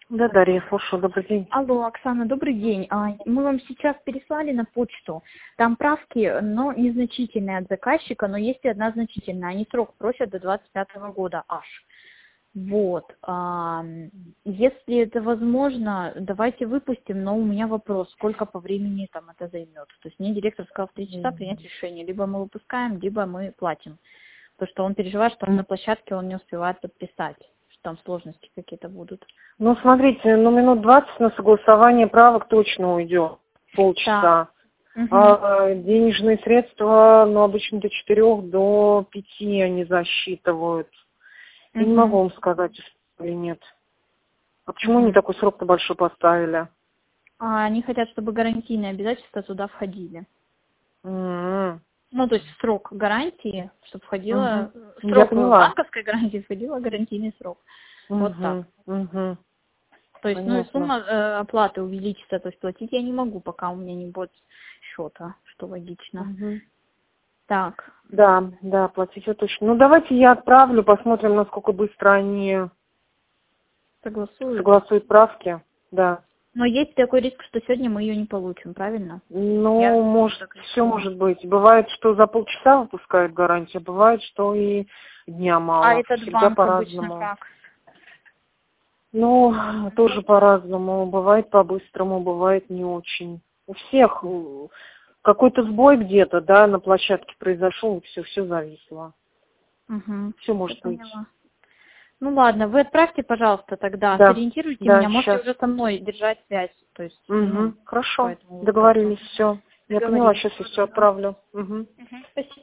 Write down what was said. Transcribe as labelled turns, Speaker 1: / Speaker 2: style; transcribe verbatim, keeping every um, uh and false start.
Speaker 1: Да, Дарья, слушаю, добрый день.
Speaker 2: Алло, Оксана, добрый день. А, Мы вам сейчас переслали на почту. Там правки, но незначительные от заказчика, но есть и одна значительная. Они срок просят до двадцать пятого года аж. Вот. а, Если это возможно, давайте выпустим, но у меня вопрос, сколько по времени там это займет. То есть мне директор сказал в три часа принять решение. Либо мы выпускаем, либо мы платим. Потому что он переживает, что он на площадке он не успевает подписать, что там сложности какие-то будут.
Speaker 1: Ну, смотрите, ну, минут двадцать на согласование правок точно уйдет. Полчаса.
Speaker 2: Угу.
Speaker 1: А денежные средства, ну, обычно до четырех, до пяти они засчитывают. Я не
Speaker 2: Угу.
Speaker 1: могу вам сказать, или нет. А почему
Speaker 2: Угу.
Speaker 1: они такой срок-то большой поставили?
Speaker 2: А они хотят, чтобы гарантийные обязательства туда входили.
Speaker 1: М-м.
Speaker 2: Ну, то есть срок гарантии, чтобы входило...
Speaker 1: Угу. Я
Speaker 2: Срок
Speaker 1: поняла.
Speaker 2: банковской гарантии входило гарантийный срок.
Speaker 1: Угу.
Speaker 2: Вот так.
Speaker 1: Угу.
Speaker 2: То есть, ну и
Speaker 1: Понятно.
Speaker 2: сумма э, оплаты увеличится, то есть платить я не могу, пока у меня не будет счета, что логично.
Speaker 1: Угу.
Speaker 2: Так.
Speaker 1: Да, да, платить я точно. Ну, давайте я отправлю, посмотрим, насколько быстро они
Speaker 2: Согласуют.
Speaker 1: согласуют правки. Да.
Speaker 2: Но есть такой риск, что сегодня мы ее не получим, правильно?
Speaker 1: Ну,
Speaker 2: Я
Speaker 1: может,
Speaker 2: так
Speaker 1: все
Speaker 2: рискую.
Speaker 1: может быть. Бывает, что за полчаса выпускают гарантию, бывает, что и дня
Speaker 2: А
Speaker 1: мало.
Speaker 2: этот
Speaker 1: Всегда
Speaker 2: банк обычно
Speaker 1: по-разному.
Speaker 2: как?
Speaker 1: Ну, тоже по-разному. Бывает по-быстрому, бывает не очень. У всех э, какой-то сбой где-то, да, на площадке произошел, и все, все зависло.
Speaker 2: Угу.
Speaker 1: Все может быть.
Speaker 2: Поняла. Ну ладно, вы отправьте, пожалуйста, тогда,
Speaker 1: Да,
Speaker 2: сориентируйте
Speaker 1: да,
Speaker 2: меня, можете
Speaker 1: сейчас.
Speaker 2: уже со мной держать связь, то есть,
Speaker 1: Угу,
Speaker 2: ну,
Speaker 1: хорошо,
Speaker 2: поэтому вопросу.
Speaker 1: договорились, все. Я поняла,
Speaker 2: Договорились.
Speaker 1: сейчас я все отправлю. Угу.
Speaker 2: Угу. Спасибо.